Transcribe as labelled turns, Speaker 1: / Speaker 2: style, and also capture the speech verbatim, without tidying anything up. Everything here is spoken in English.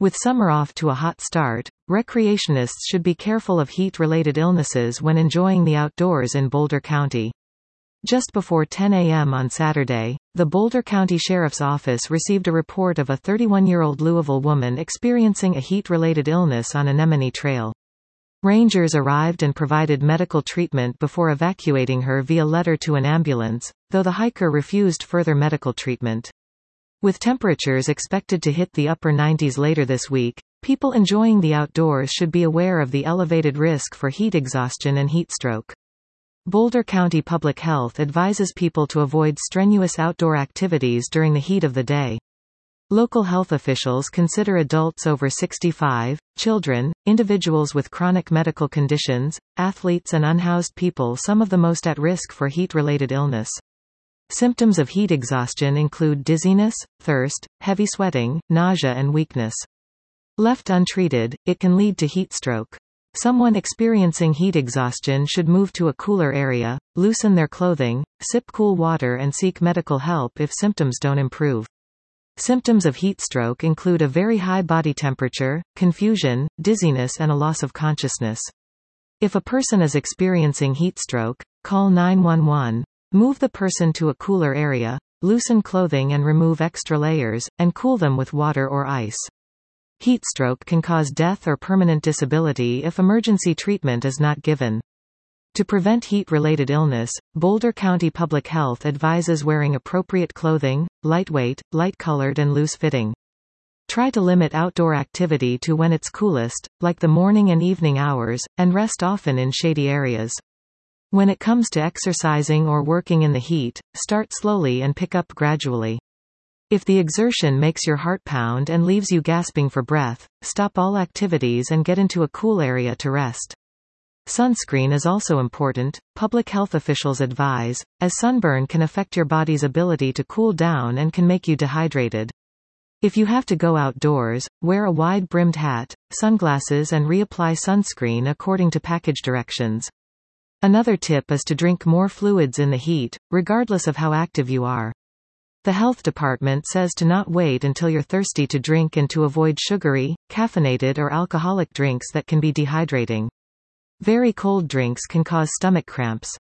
Speaker 1: With summer off to a hot start, recreationists should be careful of heat-related illnesses when enjoying the outdoors in Boulder County. Just before ten a m on Saturday, the Boulder County Sheriff's Office received a report of a thirty-one-year-old Louisville woman experiencing a heat-related illness on Anemone Trail. Rangers arrived and provided medical treatment before evacuating her via letter to an ambulance, though the hiker refused further medical treatment. With temperatures expected to hit the upper nineties later this week, people enjoying the outdoors should be aware of the elevated risk for heat exhaustion and heat stroke. Boulder County Public Health advises people to avoid strenuous outdoor activities during the heat of the day. Local health officials consider adults over sixty-five, children, individuals with chronic medical conditions, athletes and unhoused people some of the most at risk for heat-related illness. Symptoms of heat exhaustion include dizziness, thirst, heavy sweating, nausea and weakness. Left untreated, it can lead to heat stroke. Someone experiencing heat exhaustion should move to a cooler area, loosen their clothing, sip cool water and seek medical help if symptoms don't improve. Symptoms of heat stroke include a very high body temperature, confusion, dizziness and a loss of consciousness. If a person is experiencing heat stroke, call nine one one, move the person to a cooler area, loosen clothing and remove extra layers, and cool them with water or ice. Heat stroke can cause death or permanent disability if emergency treatment is not given. To prevent heat-related illness, Boulder County Public Health advises wearing appropriate clothing, lightweight, light-colored and loose-fitting. Try to limit outdoor activity to when it's coolest, like the morning and evening hours, and rest often in shady areas. When it comes to exercising or working in the heat, start slowly and pick up gradually. If the exertion makes your heart pound and leaves you gasping for breath, stop all activities and get into a cool area to rest. Sunscreen is also important, public health officials advise, as sunburn can affect your body's ability to cool down and can make you dehydrated. If you have to go outdoors, wear a wide-brimmed hat, sunglasses and reapply sunscreen according to package directions. Another tip is to drink more fluids in the heat, regardless of how active you are. The health department says to not wait until you're thirsty to drink and to avoid sugary, caffeinated or alcoholic drinks that can be dehydrating. Very cold drinks can cause stomach cramps.